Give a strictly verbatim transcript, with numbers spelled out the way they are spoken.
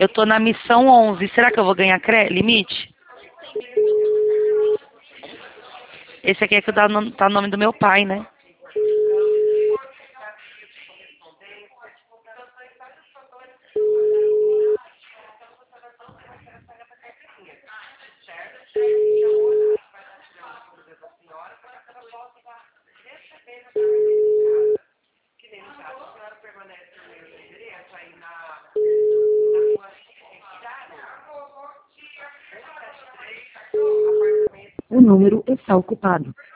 Eu tô na missão onze. Será que eu vou ganhar cre... limite? Esse aqui é que tá no tá no nome do meu pai, né? O número está ocupado.